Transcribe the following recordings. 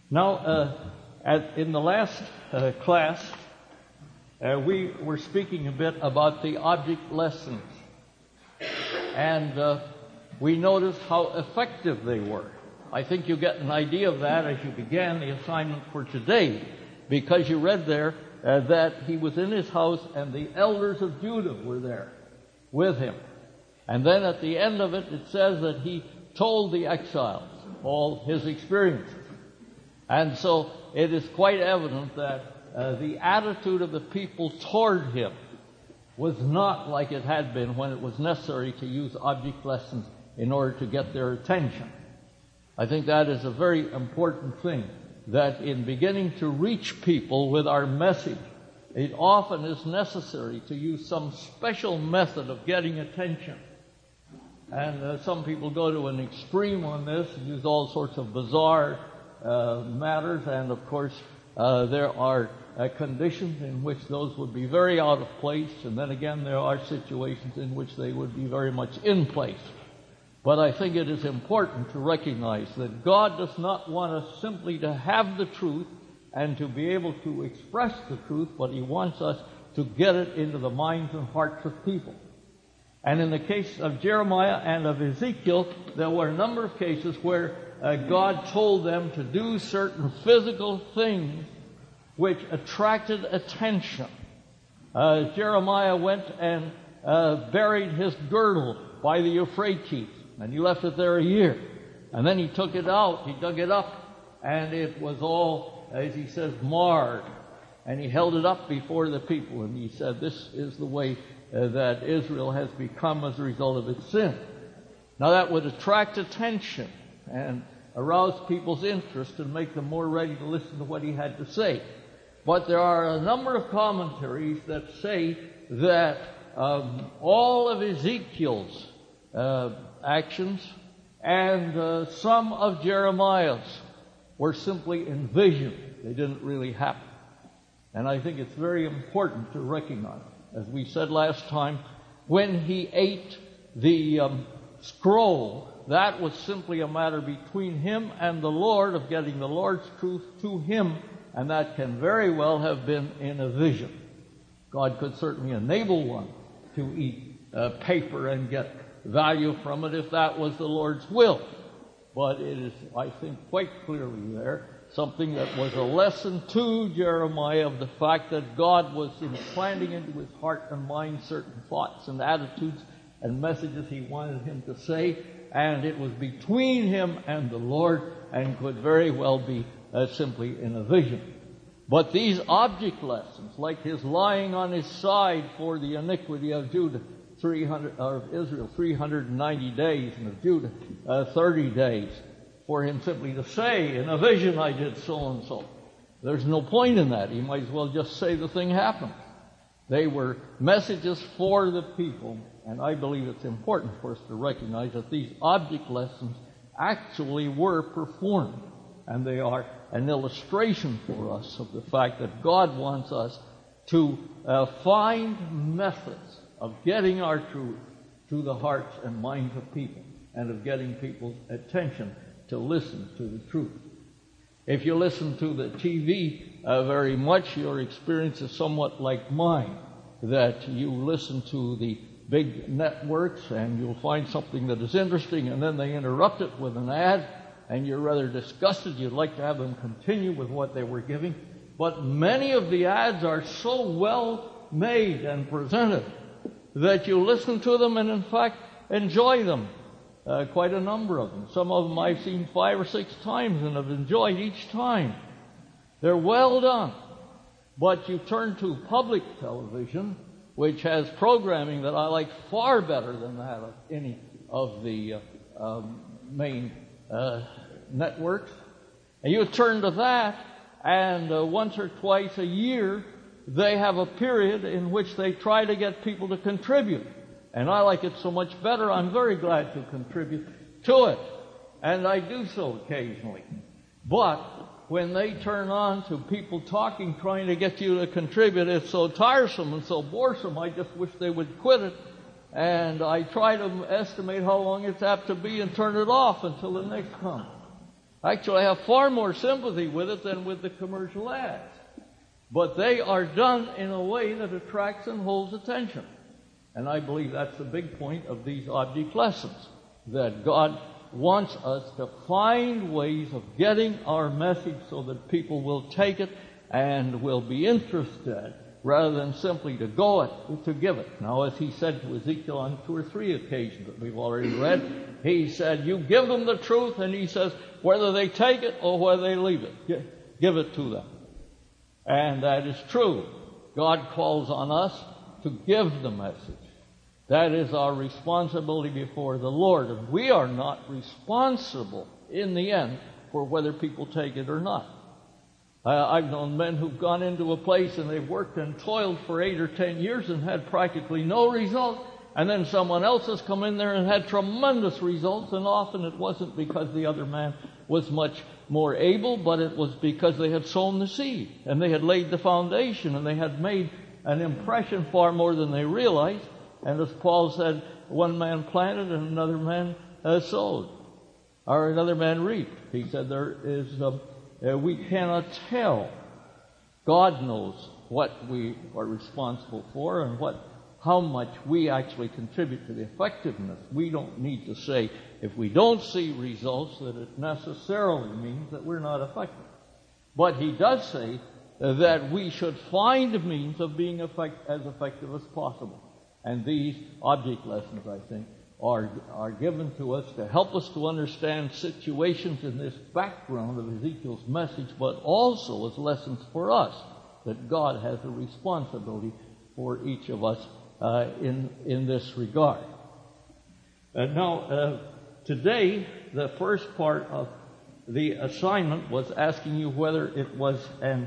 Now, in the last class, we were speaking a bit about the object lessons, and we noticed how effective they were. I think you get an idea of that as you began the assignment for today, because you read there that he was in his house and the elders of Judah were there with him. And then at the end of it, it says that he told the exiles all his experiences. And so it is quite evident that the attitude of the people toward him was not like it had been when it was necessary to use object lessons in order to get their attention. I think that is a very important thing, that in beginning to reach people with our message, it often is necessary to use some special method of getting attention. And some people go to an extreme on this and use all sorts of bizarre matters, and of course there are conditions in which those would be very out of place, and then again there are situations in which they would be very much in place. But I think it is important to recognize that God does not want us simply to have the truth and to be able to express the truth, but He wants us to get it into the minds and hearts of people. And in the case of Jeremiah and of Ezekiel, there were a number of cases where God told them to do certain physical things which attracted attention. Jeremiah went and buried his girdle by the Euphrates, and he left it there a year. And then he took it out, he dug it up, and it was all, as he says, marred. And he held it up before the people, and he said, this is the way that Israel has become as a result of its sin. Now that would attract attention and arouse people's interest and make them more ready to listen to what he had to say. But there are a number of commentaries that say that all of Ezekiel's actions and some of Jeremiah's were simply envisioned. They didn't really happen. And I think it's very important to recognize, as we said last time, when he ate the scroll, that was simply a matter between him and the Lord of getting the Lord's truth to him, and that can very well have been in a vision. God could certainly enable one to eat paper and get value from it if that was the Lord's will. But it is, I think, quite clearly there something that was a lesson to Jeremiah of the fact that God was implanting into his heart and mind certain thoughts and attitudes and messages he wanted him to say, and it was between him and the Lord and could very well be simply in a vision. But these object lessons, like his lying on his side for the iniquity of Judah, of Israel 390 days, and of Judah 30 days, for him simply to say, in a vision I did so and so. There's no point in that. He might as well just say the thing happened. They were messages for the people, and I believe it's important for us to recognize that these object lessons actually were performed, and they are an illustration for us of the fact that God wants us to find methods of getting our truth to the hearts and minds of people, and of getting people's attention to listen to the truth. If you listen to the TV very much, your experience is somewhat like mine, that you listen to the big networks and you'll find something that is interesting, and then they interrupt it with an ad, and you're rather disgusted. You'd like to have them continue with what they were giving. But many of the ads are so well made and presented that you listen to them and in fact enjoy them. Quite a number of them. Some of them I've seen 5 or 6 times and have enjoyed each time. They're well done. But you turn to public television, which has programming that I like far better than that of any of the main networks. And you turn to that, and once or twice a year, they have a period in which they try to get people to contribute. And I like it so much better, I'm very glad to contribute to it. And I do so occasionally. But when they turn on to people talking, trying to get you to contribute, it's so tiresome and so boresome, I just wish they would quit it. And I try to estimate how long it's apt to be and turn it off until the next comes. Actually, I have far more sympathy with it than with the commercial ads. But they are done in a way that attracts and holds attention. And I believe that's the big point of these object lessons, that God wants us to find ways of getting our message so that people will take it and will be interested, rather than simply to give it. Now, as he said to Ezekiel on 2 or 3 occasions that we've already read, he said, you give them the truth, and he says, whether they take it or whether they leave it, give it to them. And that is true. God calls on us to give the message. That is our responsibility before the Lord. And we are not responsible in the end for whether people take it or not. I've known men who've gone into a place and they've worked and toiled for 8 or 10 years and had practically no result. And then someone else has come in there and had tremendous results, and often it wasn't because the other man was much more able, but it was because they had sown the seed, and they had laid the foundation, and they had made an impression far more than they realized. And as Paul said, one man planted and another man sowed, or another man reaped. He said we cannot tell. God knows what we are responsible for and how much we actually contribute to the effectiveness. We don't need to say, if we don't see results, that it necessarily means that we're not effective. But he does say that we should find a means of being as effective as possible. And these object lessons, I think, are given to us to help us to understand situations in this background of Ezekiel's message, but also as lessons for us, that God has a responsibility for each of us in this regard. Now, today, the first part of the assignment was asking you whether it was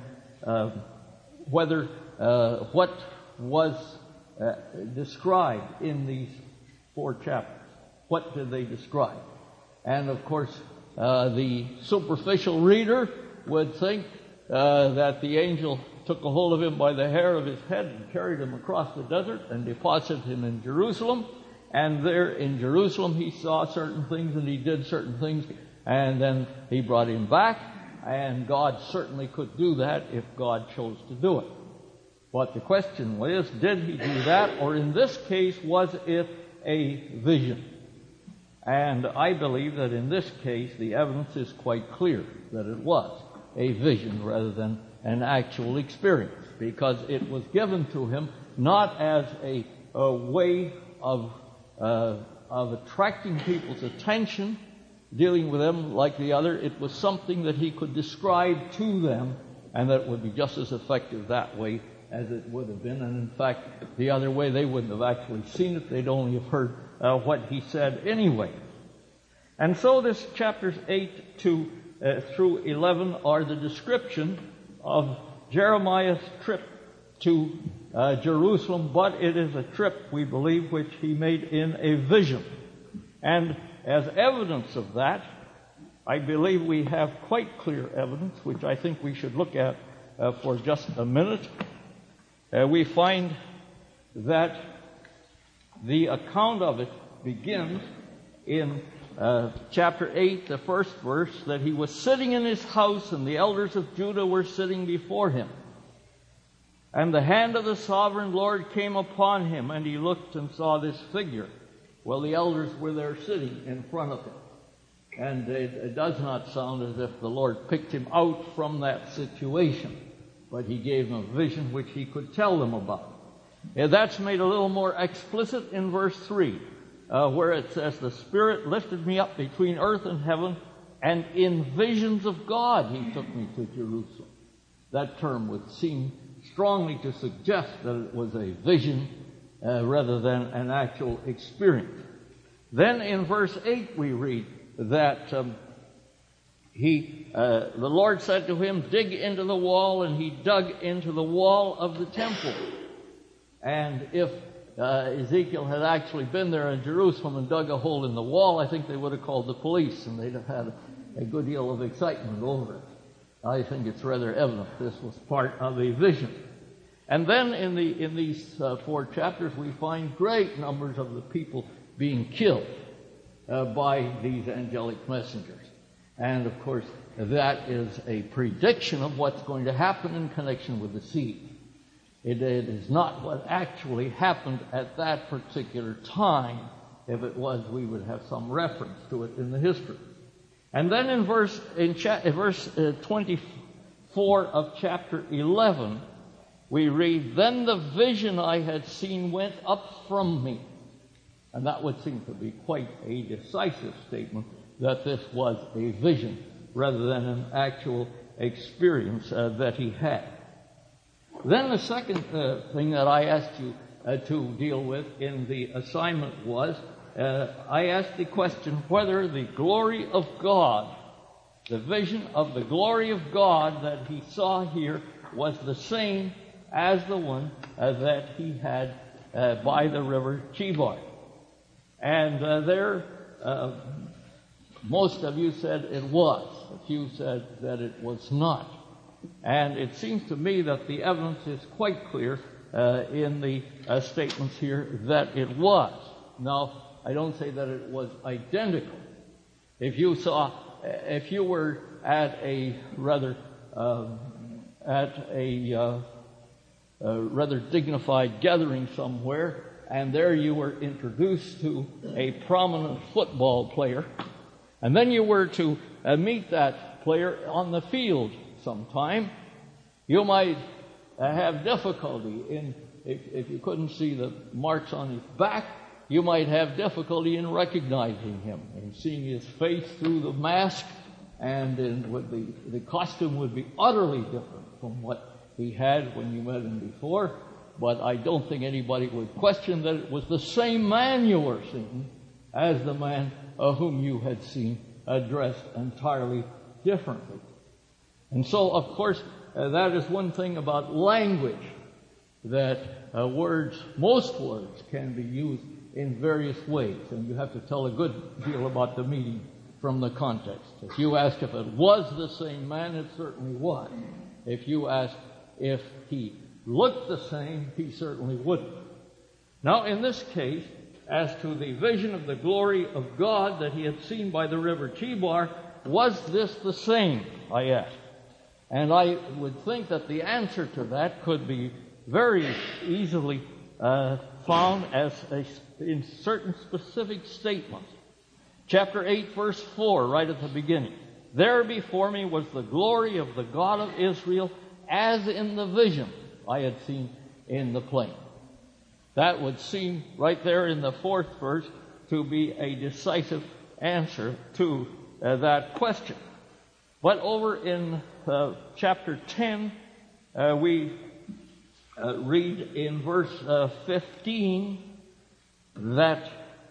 what was described in these 4 chapters. What did they describe? And of course, the superficial reader would think that the angel took a hold of him by the hair of his head and carried him across the desert and deposited him in Jerusalem. And there in Jerusalem he saw certain things and he did certain things, and then he brought him back. And God certainly could do that if God chose to do it. But the question was, did he do that, or in this case, was it a vision? And I believe that in this case, the evidence is quite clear that it was a vision rather than an actual experience, because it was given to him not as a way of attracting people's attention, dealing with them like the other. It was something that he could describe to them, and that would be just as effective that way as it would have been. And in fact, the other way, they wouldn't have actually seen it. They'd only have heard what he said anyway. And so this chapters 8 through 11 are the description of Jeremiah's trip to Jerusalem, but it is a trip, we believe, which he made in a vision. And as evidence of that, I believe we have quite clear evidence, which I think we should look at for just a minute. We find that the account of it begins in chapter 8, the first verse, that he was sitting in his house and the elders of Judah were sitting before him. And the hand of the sovereign Lord came upon him, and he looked and saw this figure. Well, the elders were there sitting in front of him. And it does not sound as if the Lord picked him out from that situation, but he gave him a vision which he could tell them about. That's made a little more explicit in verse 3, where it says, the Spirit lifted me up between earth and heaven, and in visions of God he took me to Jerusalem. That term would seem strongly to suggest that it was a vision rather than an actual experience. Then in verse 8 we read that the Lord said to him, dig into the wall, and he dug into the wall of the temple. And if Ezekiel had actually been there in Jerusalem and dug a hole in the wall, I think they would have called the police, and they'd have had a good deal of excitement over it. I think it's rather evident this was part of a vision. And then in these 4 chapters, we find great numbers of the people being killed by these angelic messengers. And of course, that is a prediction of what's going to happen in connection with the seed. It is not what actually happened at that particular time. If it was, we would have some reference to it in the history. And then in verse 24 of chapter 11, we read, "Then the vision I had seen went up from me." And that would seem to be quite a decisive statement that this was a vision rather than an actual experience that he had. Then the second thing that I asked you to deal with in the assignment was, I asked the question whether the glory of God, the vision of the glory of God that he saw here, was the same as the one that he had by the river Chebar. And most of you said it was. A few said that it was not. And it seems to me that the evidence is quite clear in the statements here that it was. Now, I don't say that it was identical. If you were at a rather dignified gathering somewhere, and there you were introduced to a prominent football player, and then you were to meet that player on the field sometime, you might have difficulty if you couldn't see the marks on his back, you might have difficulty in recognizing him and seeing his face through the mask, and the costume would be utterly different from what he had when you met him before. But I don't think anybody would question that it was the same man you were seeing as the man whom you had seen dressed entirely differently. And so, of course, that is one thing about language, that most words can be used in various ways, and you have to tell a good deal about the meaning from the context. If you ask if it was the same man, it certainly was. If you ask if he looked the same, he certainly wouldn't. Now, in this case, as to the vision of the glory of God that he had seen by the river Chebar, was this the same, I asked. And I would think that the answer to that could be very easily found in certain specific statements. Chapter 8, verse 4, right at the beginning. "There before me was the glory of the God of Israel, as in the vision I had seen in the plain." That would seem right there in the 4th verse to be a decisive answer to that question. But over in chapter 10, we read in verse 15 that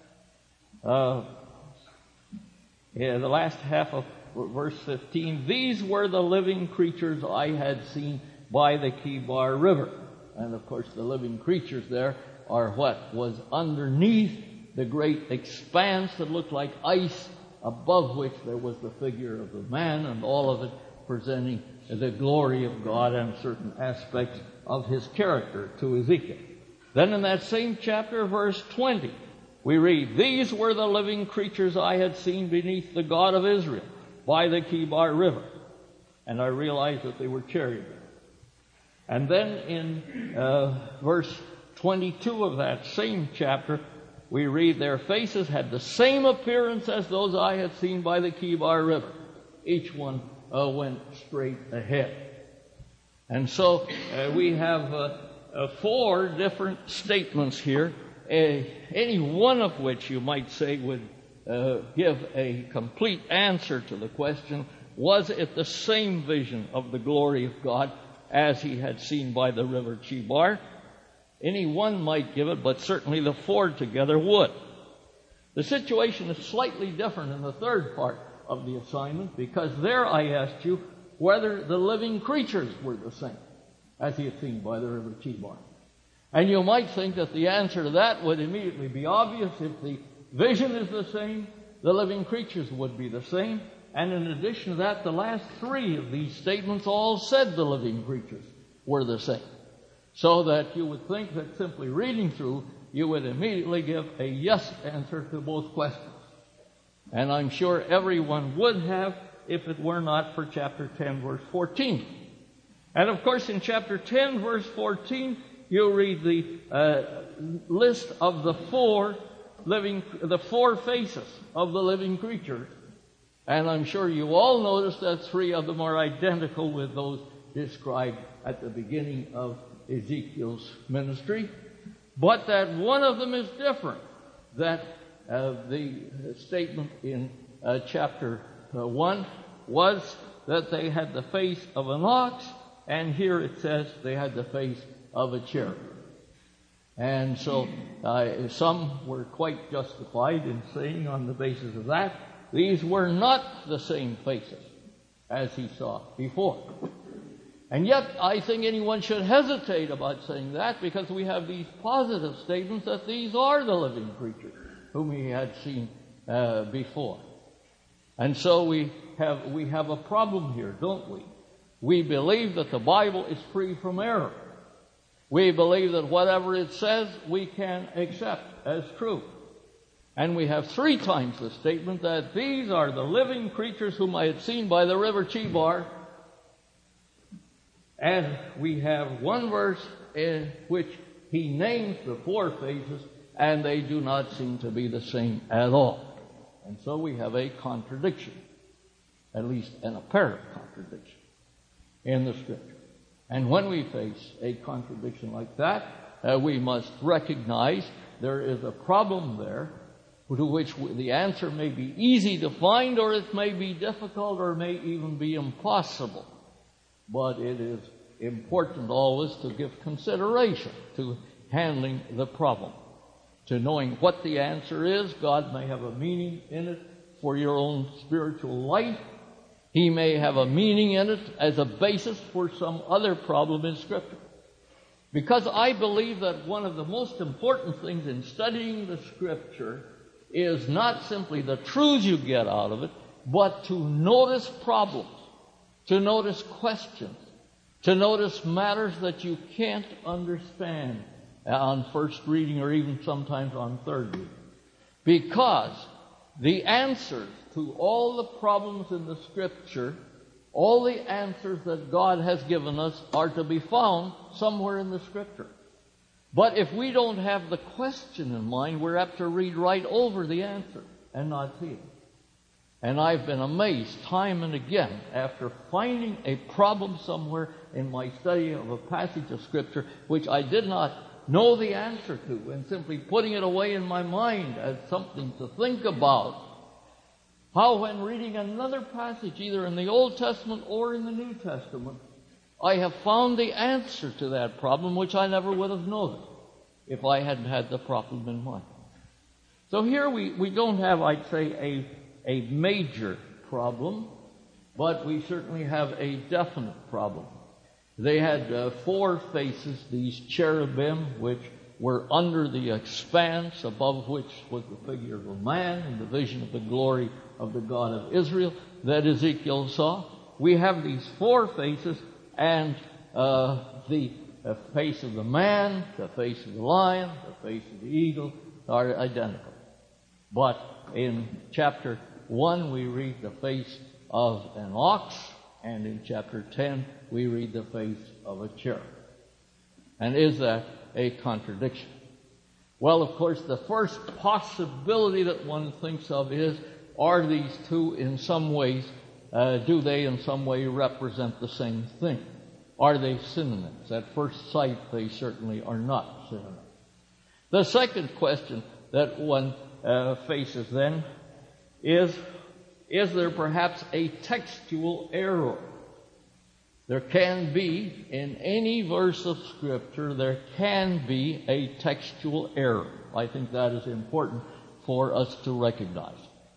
the last half of verse 15, "These were the living creatures I had seen by the Chebar River." And of course, the living creatures there are what was underneath the great expanse that looked like ice, above which there was the figure of the man, and all of it presenting the glory of God and certain aspects of his character to Ezekiel. Then in that same chapter, verse 20, we read, "These were the living creatures I had seen beneath the God of Israel by the Chebar River." And I realized that they were cherubim. And then in verse 22 of that same chapter, we read, "Their faces had the same appearance as those I had seen by the Chebar River." Each one went straight ahead. And so we have 4 different statements here, any one of which you might say would give a complete answer to the question, was it the same vision of the glory of God as he had seen by the river Chebar? Any one might give it, but certainly the 4 together would. The situation is slightly different in the 3rd part of the assignment, because there I asked you whether the living creatures were the same as he had seen by the river Chebar. And you might think that the answer to that would immediately be obvious. If the vision is the same, the living creatures would be the same. And in addition to that, the last 3 of these statements all said the living creatures were the same. So that you would think that simply reading through, you would immediately give a yes answer to both questions. And I'm sure everyone would have if it were not for chapter 10, verse 14. And of course, in chapter 10, verse 14, you read the list of the four faces of the living creatures. And I'm sure you all noticed that three of them are identical with those described at the beginning of Ezekiel's ministry, but that one of them is different. That the statement in chapter 1 was that they had the face of an ox, and here it says they had the face of a cherub. And so some were quite justified in saying on the basis of that, these were not the same faces as he saw before. And yet, I think anyone should hesitate about saying that, because we have these positive statements that these are the living creatures whom he had seen before. And so we have a problem here, don't we? We believe that the Bible is free from error. We believe that whatever it says, we can accept as true. And we have 3 times the statement that these are the living creatures whom I had seen by the river Chebar. And we have one verse in which he names the 4 phases, and they do not seem to be the same at all. And so we have a contradiction, at least an apparent contradiction, in the Scripture. And when we face a contradiction like that, we must recognize there is a problem there, to which the answer may be easy to find, or it may be difficult, or may even be impossible. But it is important always to give consideration to handling the problem, to knowing what the answer is. God may have a meaning in it for your own spiritual life. He may have a meaning in it as a basis for some other problem in Scripture. Because I believe that one of the most important things in studying the Scripture is not simply the truths you get out of it, but to notice problems, to notice questions, to notice matters that you can't understand on first reading or even sometimes on third reading. Because the answers to all the problems in the Scripture, all the answers that God has given us, are to be found somewhere in the Scripture. But if we don't have the question in mind, we're apt to read right over the answer and not see it. And I've been amazed time and again, after finding a problem somewhere in my study of a passage of Scripture which I did not know the answer to, and simply putting it away in my mind as something to think about, how when reading another passage, either in the Old Testament or in the New Testament, I have found the answer to that problem which I never would have known if I hadn't had the problem in mind. So here we don't have, I'd say, a major problem, but we certainly have a definite problem. They had 4 faces, these cherubim, which were under the expanse, above which was the figure of a man and the vision of the glory of the God of Israel that Ezekiel saw. We have these 4 faces, and the face of the man, the face of the lion, the face of the eagle are identical. But in chapter 1 we read the face of an ox, and in chapter 10 we read the face of a cherub. And is that a contradiction? Well, of course, the first possibility that one thinks of is, are these 2 in some ways, do they in some way represent the same thing? Are they synonyms? At first sight, they certainly are not synonyms. The second question that one faces then is there perhaps a textual error? There can be, in any verse of Scripture, there can be a textual error. I think that is important for us to recognize.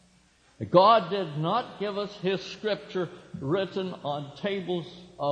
God did not give us His Scripture written on tables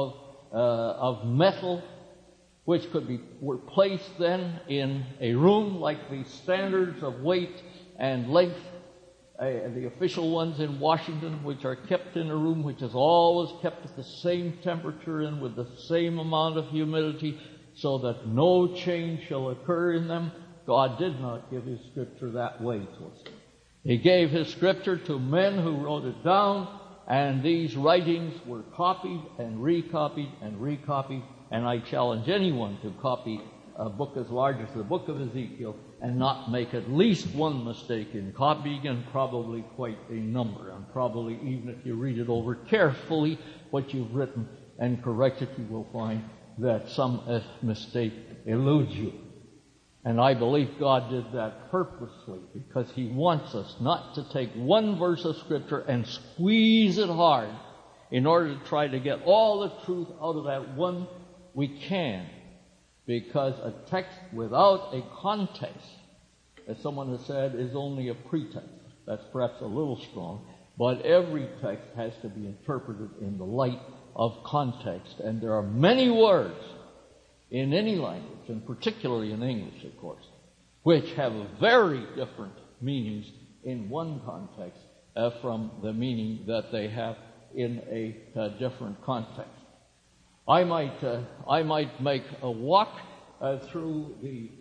of metal, which were placed then in a room like the standards of weight and length, the official ones in Washington, which are kept in a room which is always kept at the same temperature and with the same amount of humidity, so that no change shall occur in them. God did not give His Scripture that way to us. He gave His Scripture to men who wrote it down, and these writings were copied and recopied and recopied, and I challenge anyone to copy a book as large as the book of Ezekiel and not make at least one mistake in copying, and probably quite a number. And probably even if you read it over carefully, what you've written, and correct it, you will find that some mistake eludes you. And I believe God did that purposely, because He wants us not to take one verse of Scripture and squeeze it hard in order to try to get all the truth out of that one. We can, because a text without a context, as someone has said, is only a pretext. That's perhaps a little strong, but every text has to be interpreted in the light of context. And there are many words in any language, and particularly in English, of course, which have very different meanings in one context from the meaning that they have in a different context. I might make a walk through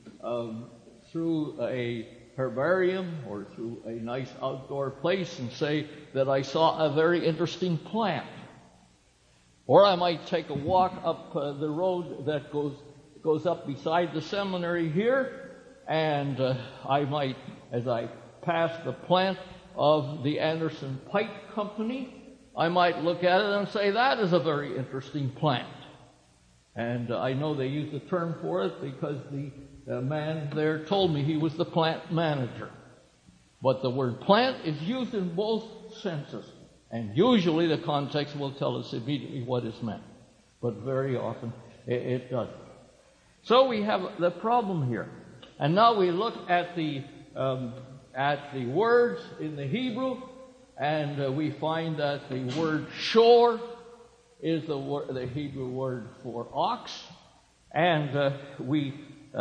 a herbarium or through a nice outdoor place and say that I saw a very interesting plant. Or I might take a walk up the road that goes up beside the seminary here, and I might, as I pass the plant of the Anderson Pipe Company, I might look at it and say, that is a very interesting plant. And I know they use the term for it because the man there told me he was the plant manager. But the word plant is used in both senses. And usually the context will tell us immediately what is meant. But very often it doesn't. So we have the problem here. And now we look at the words in the Hebrew, and we find that the word shor is the Hebrew word for ox. And we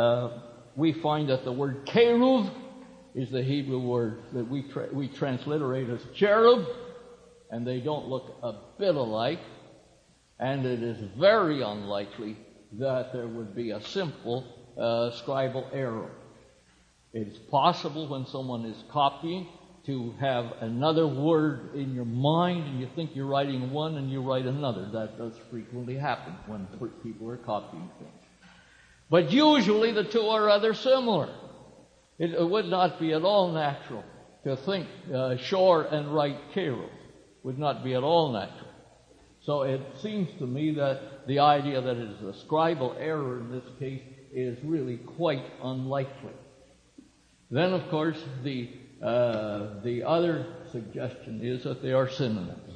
find that the word keruv is the Hebrew word that we transliterate as cherub, and they don't look a bit alike, and it is very unlikely that there would be a simple scribal error. It's possible when someone is copying to have another word in your mind, and you think you're writing one and you write another. That does frequently happen when people are copying things. But usually the two are rather similar. It would not be at all natural to think shor and write keruv. Would not be at all natural. So it seems to me that the idea that it is a scribal error in this case is really quite unlikely. Then, of course, the other suggestion is that they are synonyms.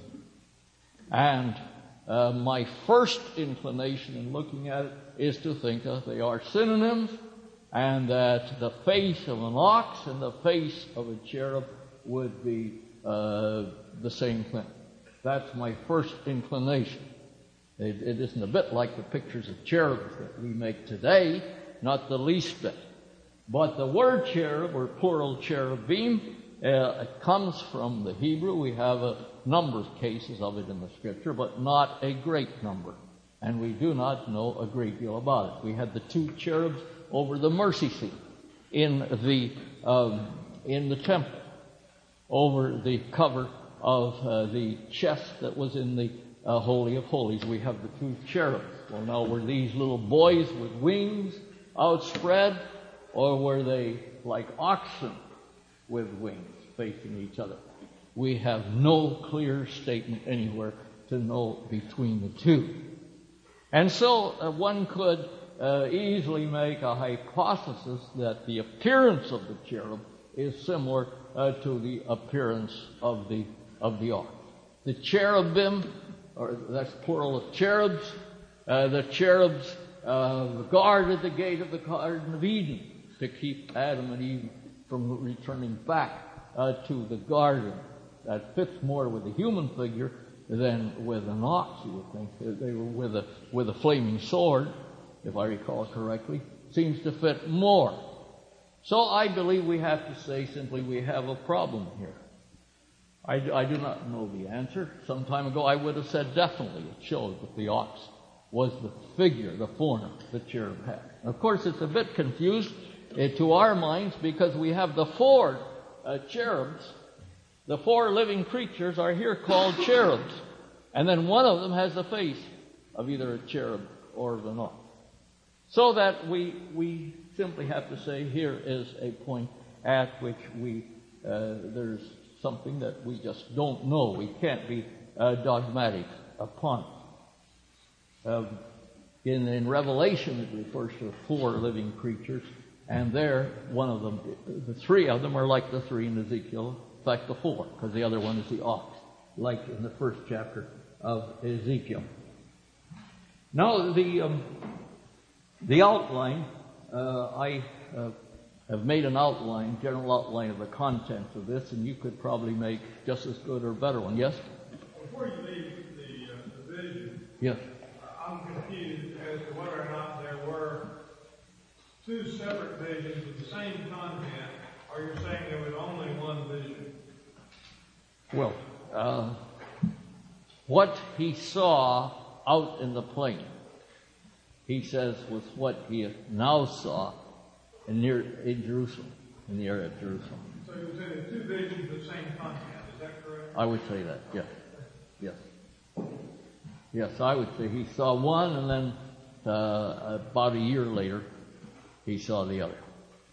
And my first inclination in looking at it is to think that they are synonyms, and that the face of an ox and the face of a cherub would be the same thing. That's my first inclination. It isn't a bit like the pictures of cherubs that we make today, not the least bit. But the word cherub, or plural cherubim, it comes from the Hebrew. We have a number of cases of it in the Scripture, but not a great number. And we do not know a great deal about it. We had the two cherubs over the mercy seat in the temple, over the cover of the chest that was in the Holy of Holies. We have the two cherubs. Well, now, were these little boys with wings outspread, or were they like oxen with wings facing each other? We have no clear statement anywhere to know between the two. And so one could easily make a hypothesis that the appearance of the cherub is similar to the appearance of the ox. The cherubim, or that's plural of cherubs, the cherubs guarded the gate of the Garden of Eden to keep Adam and Eve from returning back to the garden. That fits more with a human figure than with an ox, you would think. They were with a flaming sword, if I recall correctly. Seems to fit more. So I believe we have to say simply we have a problem here. I do not know the answer. Some time ago I would have said definitely it showed that the ox was the figure, the form the cherub had. Of course, it's a bit confused to our minds because we have the four cherubs The 4 living creatures are here called cherubs. And then one of them has the face of either a cherub or of an ox. So that we simply have to say here is a point at which there's something that we just don't know. We can't be dogmatic upon it. In Revelation, it refers to 4 living creatures, and there, one of them, the 3 of them are like the 3 in Ezekiel, in fact the 4, because the other one is the ox, like in the first chapter of Ezekiel. Now, the outline, I have made an outline, general outline of the contents of this, and you could probably make just as good or better one. Yes? Before you leave the vision, yes. I'm confused as to whether or not there were 2 separate visions with the same content, or you're saying there was only one vision. Well, what he saw out in the plain, he says, was what he now saw in Jerusalem, in the area of Jerusalem. So you would say there are 2 visions with the same content, is that correct? I would say that, yes. Yes. Yes, I would say he saw one, and then about a year later, he saw the other.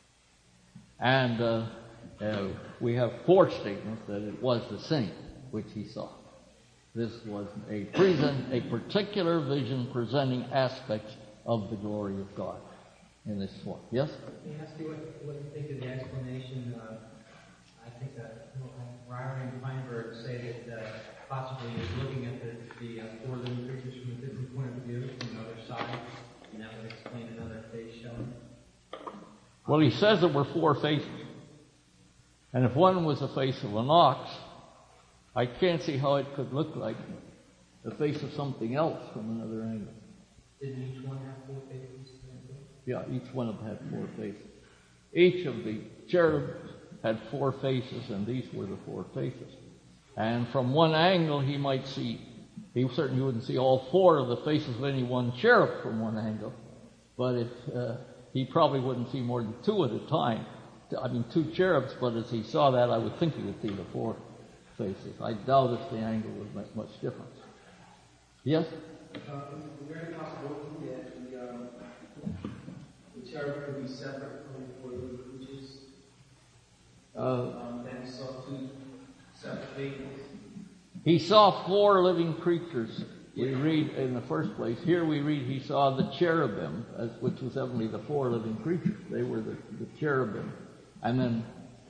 And we have 4 statements that it was the same which he saw. This was a particular vision presenting aspects of the glory of God in this one. Yes? Let me ask you what you think of the explanation. I think that Ryrie and Feinberg say that possibly he's looking at the 4 living creatures from a different point of view, from another side, and that would explain another face showing. Well, he says there were 4 faces. And if one was the face of an ox, I can't see how it could look like the face of something else from another angle. Didn't each one have 4 faces? Yeah, each one of them had 4 faces. Each of the cherubs had 4 faces, and these were the 4 faces. And from one angle, he might see, he certainly wouldn't see all 4 of the faces of any one cherub from one angle, but he probably wouldn't see more than 2 at a time. 2 cherubs, but as he saw that, I would think he would see the 4 faces. I doubt if the angle would make much difference. Yes? Is it very possibility that the cherub could be separate from the 4 living creatures? That he saw 2 separate faces? He saw 4 living creatures. We read in the first place, here we read he saw the cherubim, which was evidently the 4 living creatures. They were the cherubim. And then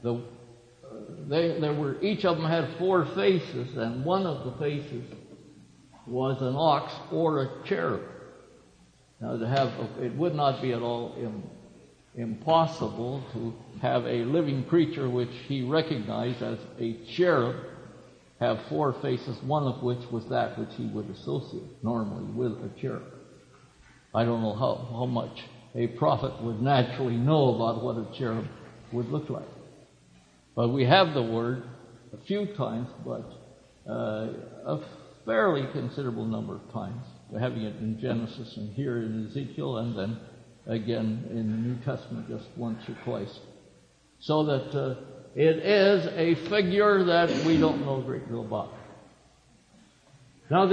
each of them had 4 faces, and one of the faces was an ox or a cherub. Now, it would not be at all impossible to have a living creature which he recognized as a cherub have 4 faces, one of which was that which he would associate normally with a cherub. I don't know how much a prophet would naturally know about what a cherub would look like. But we have the word a few times, but a fairly considerable number of times. We're having it in Genesis and here in Ezekiel, and then again in the New Testament just once or twice. So that it is a figure that we don't know a great deal about. Now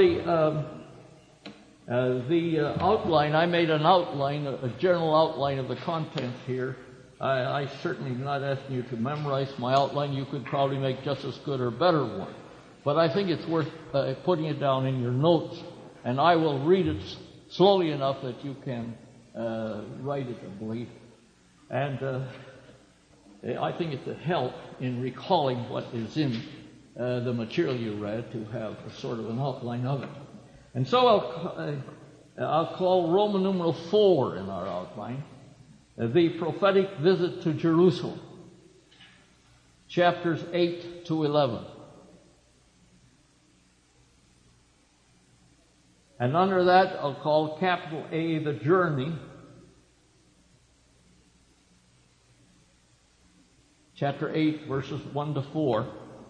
the outline, I made an outline, a general outline of the contents here. I certainly am not asking you to memorize my outline. You could probably make just as good or better one. But I think it's worth putting it down in your notes, and I will read it slowly enough that you can write it, I believe. And I think it's a help in recalling what is in the material you read to have a sort of an outline of it. And so I'll call Roman numeral 4 in our outline, the prophetic visit to Jerusalem, chapters 8 to 11. And under that, I'll call capital A, the journey, chapter 8, verses 1 to 4.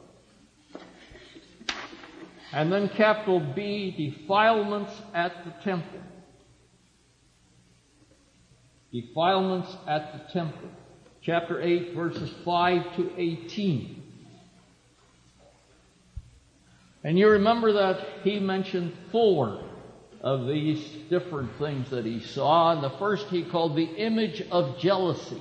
And then capital B, defilements at the temple. Defilements at the temple. Chapter 8, verses 5 to 18. And you remember that he mentioned 4 of these different things that he saw. And the first he called the image of jealousy.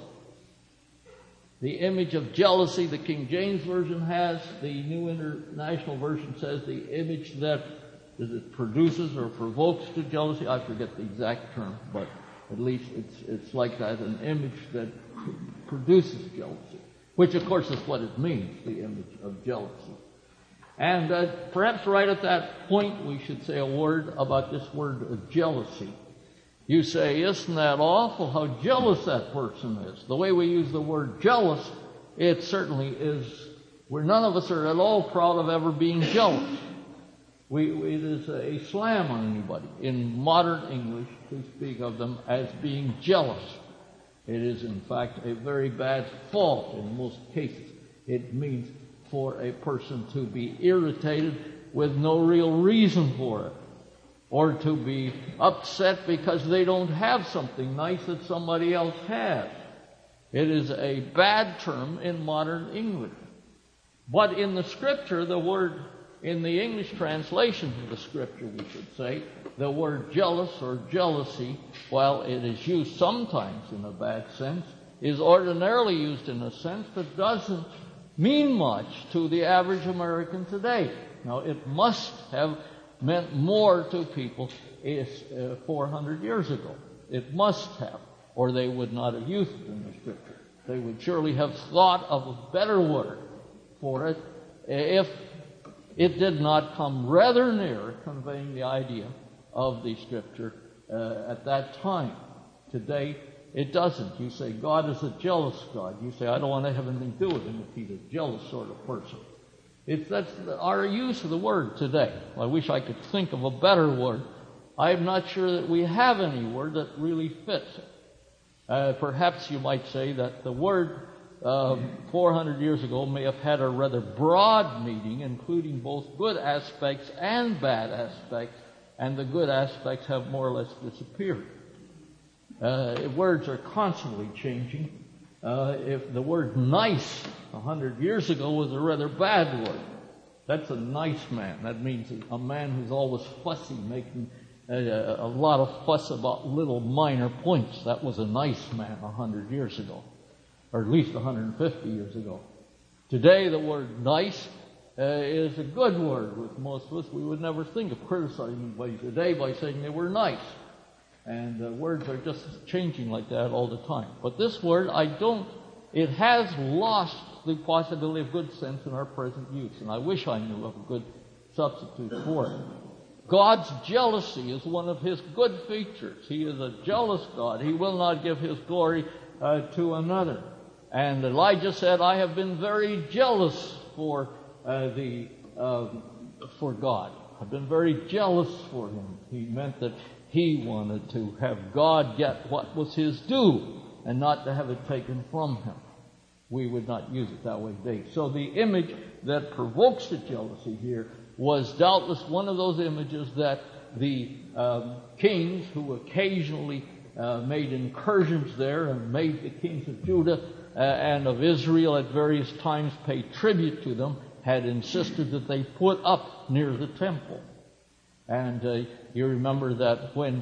The image of jealousy, the King James Version has. The New International Version says the image that produces or provokes to jealousy. I forget the exact term, but at least it's like that, an image that produces jealousy, which of course is what it means, the image of jealousy. And perhaps right at that point we should say a word about this word of jealousy. You say, isn't that awful how jealous that person is? The way we use the word jealous, it certainly is, where none of us are at all proud of ever being jealous. It is a slam on anybody in modern English to speak of them as being jealous. It is, in fact, a very bad fault in most cases. It means for a person to be irritated with no real reason for it, or to be upset because they don't have something nice that somebody else has. It is a bad term in modern English. But in the Scripture, the word, in the English translation of the Scripture, we should say, the word jealous or jealousy, while it is used sometimes in a bad sense, is ordinarily used in a sense that doesn't mean much to the average American today. Now, it must have meant more to people 400 years ago. It must have, or they would not have used it in the Scripture. They would surely have thought of a better word for it if it did not come rather near conveying the idea of the Scripture at that time. Today, it doesn't. You say, God is a jealous God. You say, I don't want to have anything to do with him if he's a jealous sort of person. That's our use of the word today. I wish I could think of a better word. I'm not sure that we have any word that really fits it. Perhaps you might say that the word 400 years ago may have had a rather broad meaning, including both good aspects and bad aspects, and the good aspects have more or less disappeared. Words are constantly changing. If the word nice 100 years ago was a rather bad word, that's a nice man. That means a man who's always fussy, making a lot of fuss about little minor points. That was a nice man 100 years ago, or at least 150 years ago. Today, the word nice is a good word with most of us. We would never think of criticizing anybody today by saying they were nice. And words are just changing like that all the time. But this word, it has lost the possibility of good sense in our present use. And I wish I knew of a good substitute for it. God's jealousy is one of his good features. He is a jealous God. He will not give his glory to another. And Elijah said, I have been very jealous for God. I've been very jealous for him. He meant that he wanted to have God get what was his due and not to have it taken from him. We would not use it that way today. So the image that provokes the jealousy here was doubtless one of those images that the kings who occasionally made incursions there and made the kings of Judah and of Israel at various times pay tribute to them had insisted that they put up near the temple. And you remember that when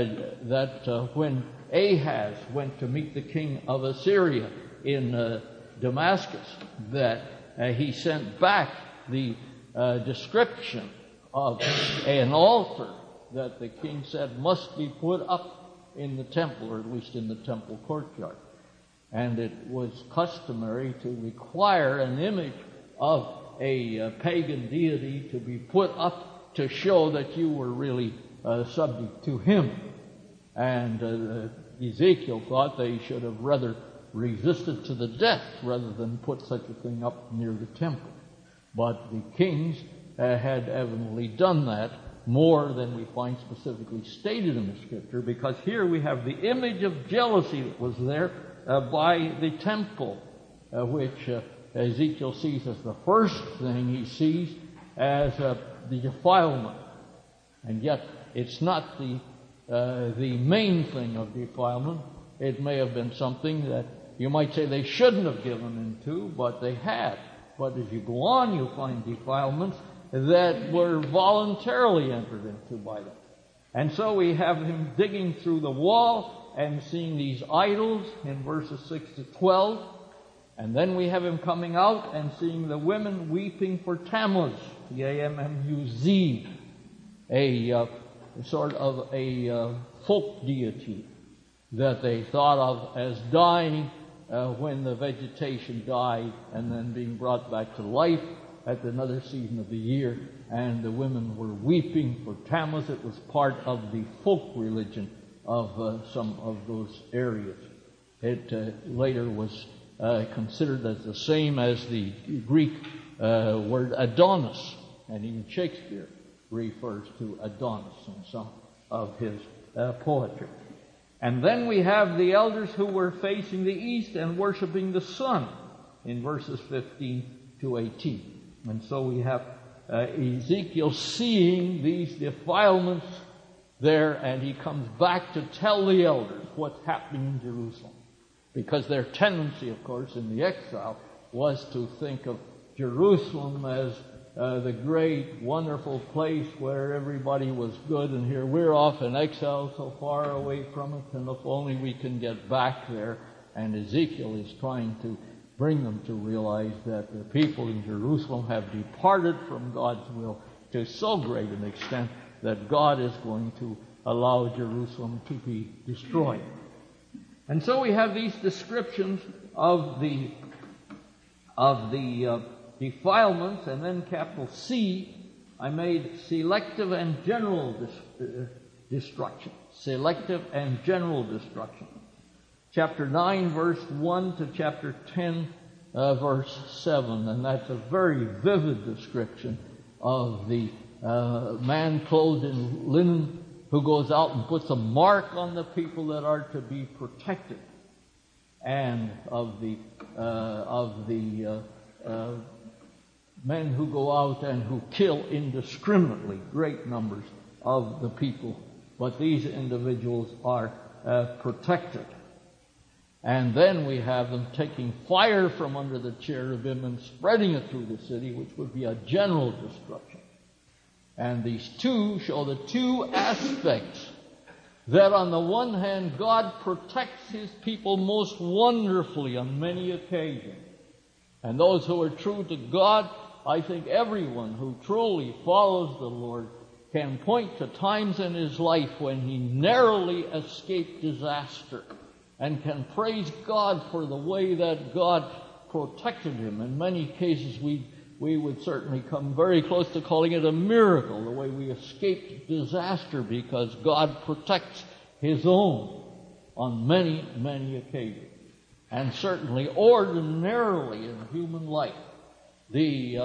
Ahaz went to meet the king of Assyria in Damascus, that he sent back the description of an altar that the king said must be put up in the temple, or at least in the temple courtyard. And it was customary to require an image of a pagan deity to be put up to show that you were really subject to him. And Ezekiel thought they should have rather resisted to the death rather than put such a thing up near the temple. But the kings had evidently done that more than we find specifically stated in the Scripture, because here we have the image of jealousy that was there by the temple, which Ezekiel sees as the first thing he sees as the defilement. And yet it's not the main thing of defilement. It may have been something that you might say they shouldn't have given into, but they had. But as you go on, you find defilements that were voluntarily entered into by them. And so we have him digging through the wall and seeing these idols in verses 6 to 12. And then we have him coming out and seeing the women weeping for Tammuz, T-A-M-M-U-Z, a sort of a folk deity that they thought of as dying when the vegetation died and then being brought back to life at another season of the year. And the women were weeping for Tammuz. It was part of the folk religion of some of those areas. It later was considered as the same as the Greek word Adonis, and even Shakespeare refers to Adonis in some of his poetry. And then we have the elders who were facing the east and worshiping the sun in verses 15 to 18. And so we have Ezekiel seeing these defilements there, and he comes back to tell the elders what's happening in Jerusalem. Because their tendency, of course, in the exile was to think of Jerusalem as the great, wonderful place where everybody was good, and here we're off in exile so far away from it, and if only we can get back there. And Ezekiel is trying to bring them to realize that the people in Jerusalem have departed from God's will to so great an extent that God is going to allow Jerusalem to be destroyed. And so we have these descriptions of the defilements, and then capital C, I made selective and general destruction. Selective and general destruction. Chapter 9, verse 1 to chapter 10, verse 7. And that's a very vivid description of the man clothed in linen who goes out and puts a mark on the people that are to be protected, and of the men who go out and who kill indiscriminately great numbers of the people. But these individuals are protected. And then we have them taking fire from under the cherubim and spreading it through the city, which would be a general destruction. And these two show the two aspects that on the one hand God protects His people most wonderfully on many occasions. And those who are true to God, I think everyone who truly follows the Lord can point to times in his life when he narrowly escaped disaster and can praise God for the way that God protected him. In many cases we would certainly come very close to calling it a miracle, the way we escaped disaster, because God protects His own on many, many occasions. And certainly, ordinarily in human life, the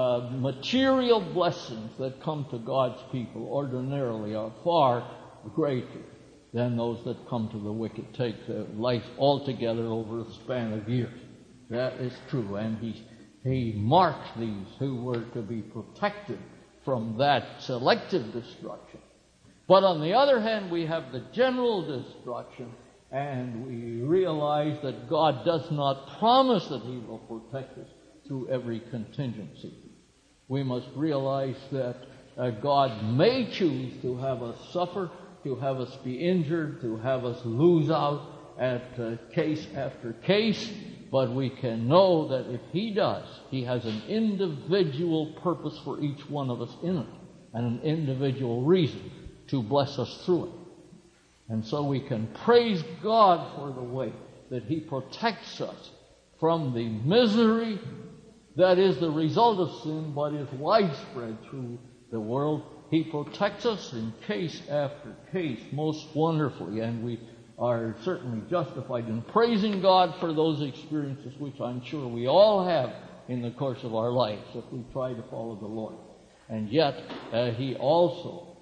material blessings that come to God's people ordinarily are far greater than those that come to the wicked, take their life altogether over a span of years. That is true, and He marks these who were to be protected from that selective destruction. But on the other hand, we have the general destruction, and we realize that God does not promise that He will protect us through every contingency. We must realize that God may choose to have us suffer, to have us be injured, to have us lose out at case after case, but we can know that if He does, He has an individual purpose for each one of us in it, and an individual reason to bless us through it. And so we can praise God for the way that He protects us from the misery that is the result of sin, but is widespread through the world. He protects us in case after case most wonderfully, and we are certainly justified in praising God for those experiences, which I'm sure we all have in the course of our lives if we try to follow the Lord. And yet, He also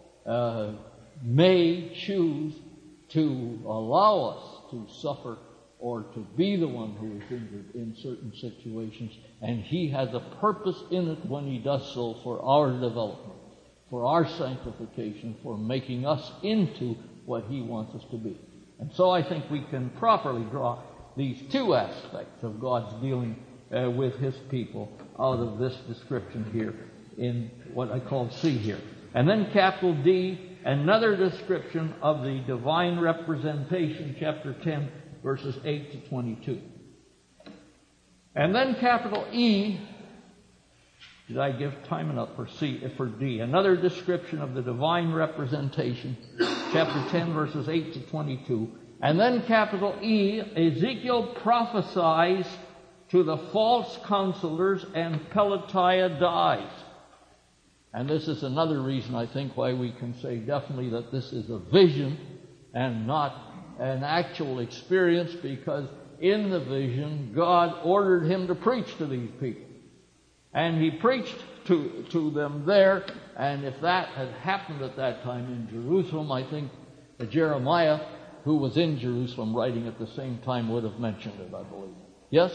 may choose to allow us to suffer or to be the one who is injured in certain situations. And He has a purpose in it when He does so for our development, for our sanctification, for making us into what He wants us to be. And so I think we can properly draw these two aspects of God's dealing with His people out of this description here in what I call C here. And then capital D, another description of the divine representation, chapter 10, verses 8 to 22. And then capital E, did I give time enough for D? Another description of the divine representation, chapter 10, verses 8 to 22. And then capital E, Ezekiel prophesies to the false counselors and Pelatiah dies. And this is another reason, I think, why we can say definitely that this is a vision and not an actual experience, because in the vision, God ordered him to preach to these people. And he preached to them there, and if that had happened at that time in Jerusalem, I think Jeremiah, who was in Jerusalem writing at the same time, would have mentioned it, I believe. Yes?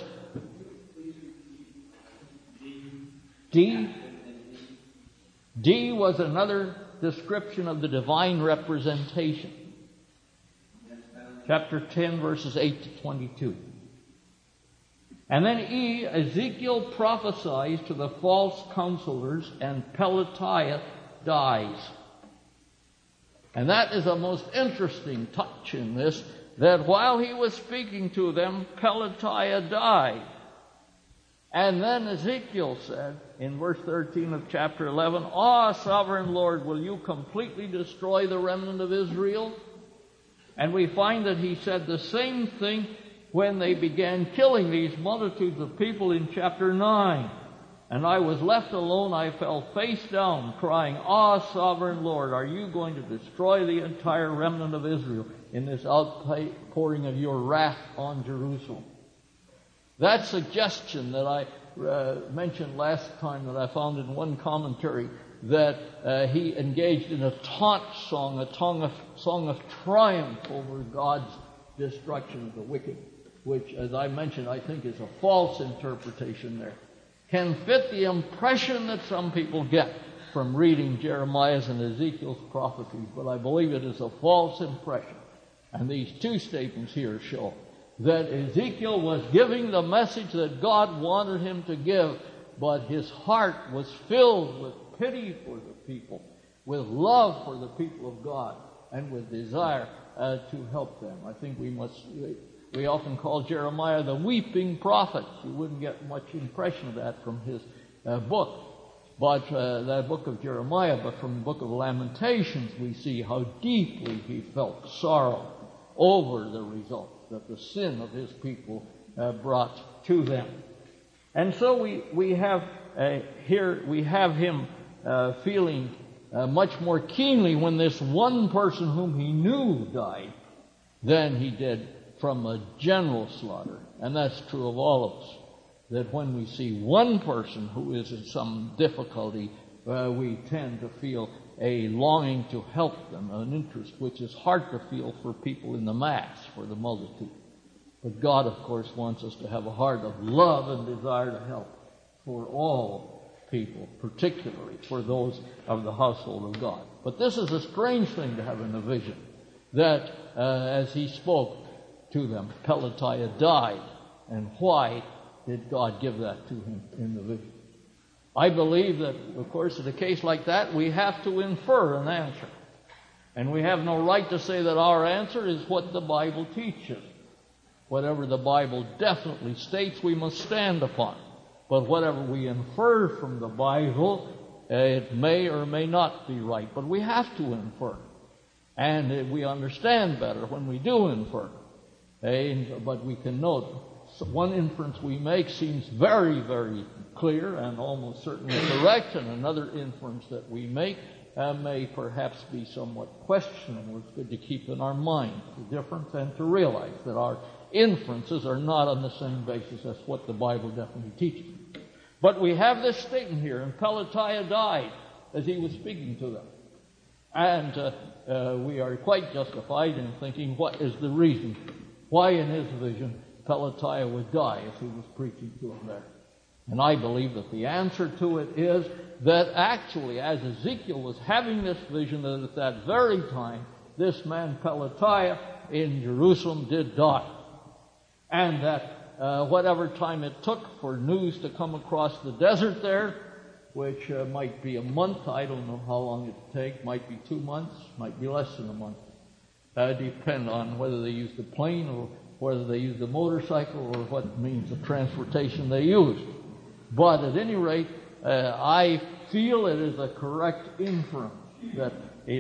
D? D was another description of the divine representation. Chapter 10, verses 8 to 22. And then E, Ezekiel prophesies to the false counselors and Pelatiah dies. And that is a most interesting touch in this, that while he was speaking to them, Pelatiah died. And then Ezekiel said, in verse 13 of chapter 11, "Ah, sovereign Lord, will you completely destroy the remnant of Israel?" And we find that he said the same thing when they began killing these multitudes of people in chapter 9. "And I was left alone, I fell face down, crying, 'Ah, sovereign Lord, are you going to destroy the entire remnant of Israel in this outpouring of your wrath on Jerusalem?'" That suggestion that I mentioned last time, that I found in one commentary, that he engaged in a taunt song, song of triumph over God's destruction of the wicked, which, as I mentioned, I think is a false interpretation there, can fit the impression that some people get from reading Jeremiah's and Ezekiel's prophecies, but I believe it is a false impression. And these two statements here show that Ezekiel was giving the message that God wanted him to give, but his heart was filled with pity for the people, with love for the people of God, and with desire to help them. I think we often call Jeremiah the weeping prophet. You wouldn't get much impression of that from his book, but that book of Jeremiah, but from the book of Lamentations we see how deeply he felt sorrow over the result that the sin of his people brought to them. And so we have him feeling much more keenly when this one person whom he knew died than he did from a general slaughter. And that's true of all of us, that when we see one person who is in some difficulty, we tend to feel a longing to help them, an interest which is hard to feel for people in the mass, for the multitude. But God, of course, wants us to have a heart of love and desire to help for all people, particularly for those of the household of God. But this is a strange thing to have in a vision, that as he spoke to them, Pelatiah died. And why did God give that to him in the vision? I believe that, of course, in a case like that, we have to infer an answer. And we have no right to say that our answer is what the Bible teaches. Whatever the Bible definitely states, we must stand upon. But whatever we infer from the Bible, it may or may not be right. But we have to infer. And we understand better when we do infer. But we can note one inference we make seems very, very clear and almost certainly correct, and another inference that we make may perhaps be somewhat questionable. It's good to keep in our mind the difference and to realize that our inferences are not on the same basis as what the Bible definitely teaches. But we have this statement here, and Pelatiah died as he was speaking to them. And we are quite justified in thinking, what is the reason why in his vision Pelatiah would die as he was preaching to them there? And I believe that the answer to it is that actually, as Ezekiel was having this vision, that at that very time, this man Pelatiah in Jerusalem did die. And that whatever time it took for news to come across the desert there, which might be a month. I don't know how long it'll take. Might be 2 months, might be less than a month. Depend on whether they use the plane or whether they use the motorcycle or what means of transportation they used. But at any rate, I feel it is a correct inference that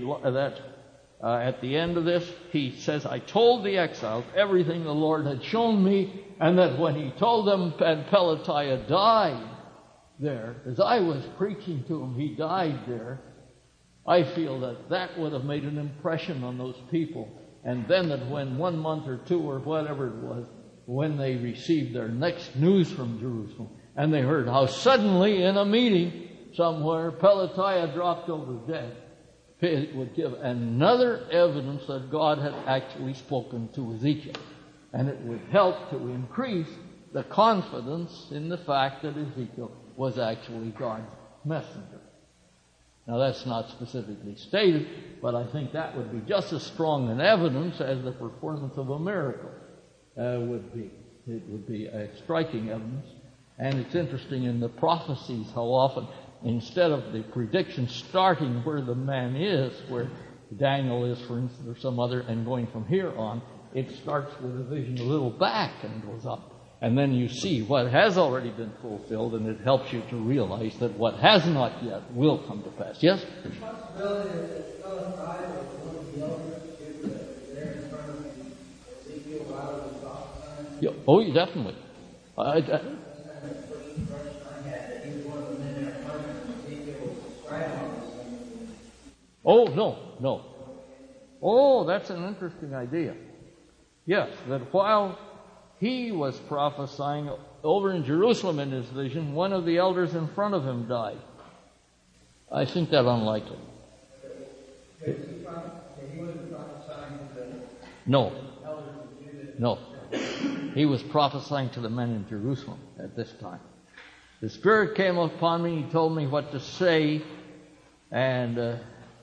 at the end of this, he says, I told the exiles everything the Lord had shown me, and that when he told them, and Pelatiah died there, as I was preaching to him, he died there, I feel that would have made an impression on those people. And then that when 1 month or 2 or whatever it was, when they received their next news from Jerusalem, and they heard how suddenly in a meeting somewhere Pelatiah dropped over dead, it would give another evidence that God had actually spoken to Ezekiel. And it would help to increase the confidence in the fact that Ezekiel was actually God's messenger. Now that's not specifically stated, but I think that would be just as strong an evidence as the performance of a miracle would be. It would be a striking evidence. And it's interesting in the prophecies how often, instead of the prediction starting where the man is, where Daniel is, for instance, or some other, and going from here on, it starts with a vision a little back and goes up. And then you see what has already been fulfilled, and it helps you to realize that what has not yet will come to pass. Yes? The possibility that Pelatiah was one of the elders who was there in front of Ezekiel while he was prophesying. Yeah, oh, definitely. That's kind of the first impression I had, that he was one of the men there in front of Ezekiel was scribing on this. Oh, no. Oh, that's an interesting idea. Yes, that while he was prophesying over in Jerusalem in his vision, one of the elders in front of him died. I think that unlikely. He wasn't prophesying to the No. elders of Judah. No. He was prophesying to the men in Jerusalem at this time. The Spirit came upon me, he told me what to say, and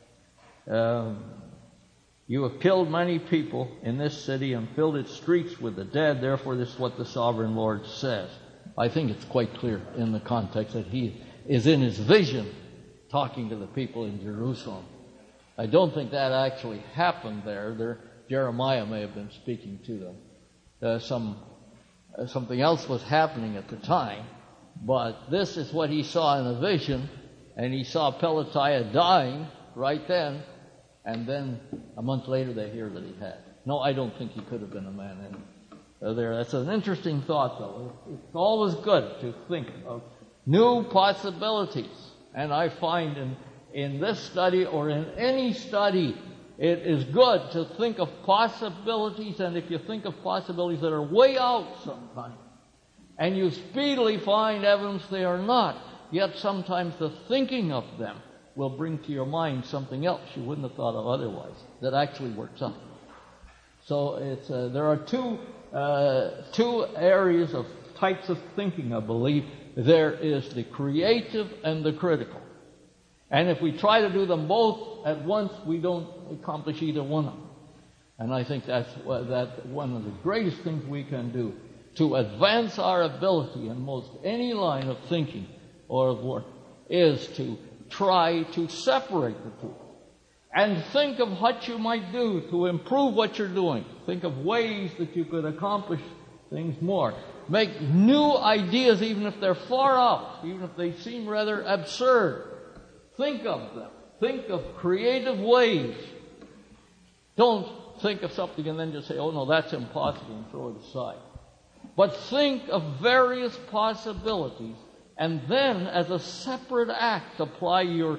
you have killed many people in this city and filled its streets with the dead. Therefore, this is what the sovereign Lord says. I think it's quite clear in the context that he is in his vision talking to the people in Jerusalem. I don't think that actually happened there. Jeremiah may have been speaking to them. Something else was happening at the time. But this is what he saw in a vision. And he saw Pelatiah dying right then. And then a month later they hear that he had. No, I don't think he could have been a man in there. That's an interesting thought, though. It's always good to think of new possibilities. And I find in this study or in any study, it is good to think of possibilities. And if you think of possibilities that are way out sometimes, and you speedily find evidence they are not, yet sometimes the thinking of them will bring to your mind something else you wouldn't have thought of otherwise that actually works out. So there are two areas of types of thinking, I believe. There is the creative and the critical. And if we try to do them both at once, we don't accomplish either one of them. And I think that's one of the greatest things we can do to advance our ability in most any line of thinking or of work is to try to separate the two and think of what you might do to improve what you're doing. Think of ways that you could accomplish things more. Make new ideas even if they're far out, even if they seem rather absurd. Think of them. Think of creative ways. Don't think of something and then just say, oh no, that's impossible, and throw it aside. But think of various possibilities, and then as a separate act, apply your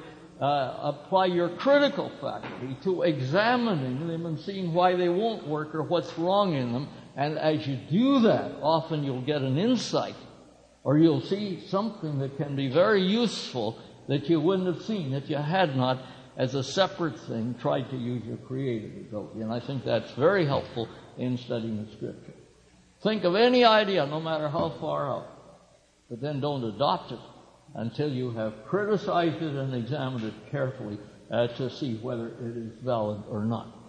critical faculty to examining them and seeing why they won't work or what's wrong in them. And as you do that, often you'll get an insight, or you'll see something that can be very useful that you wouldn't have seen if you had not, as a separate thing, tried to use your creative ability. And I think that's very helpful in studying the Scripture. Think of any idea, no matter how far out, but then don't adopt it until you have criticized it and examined it carefully to see whether it is valid or not.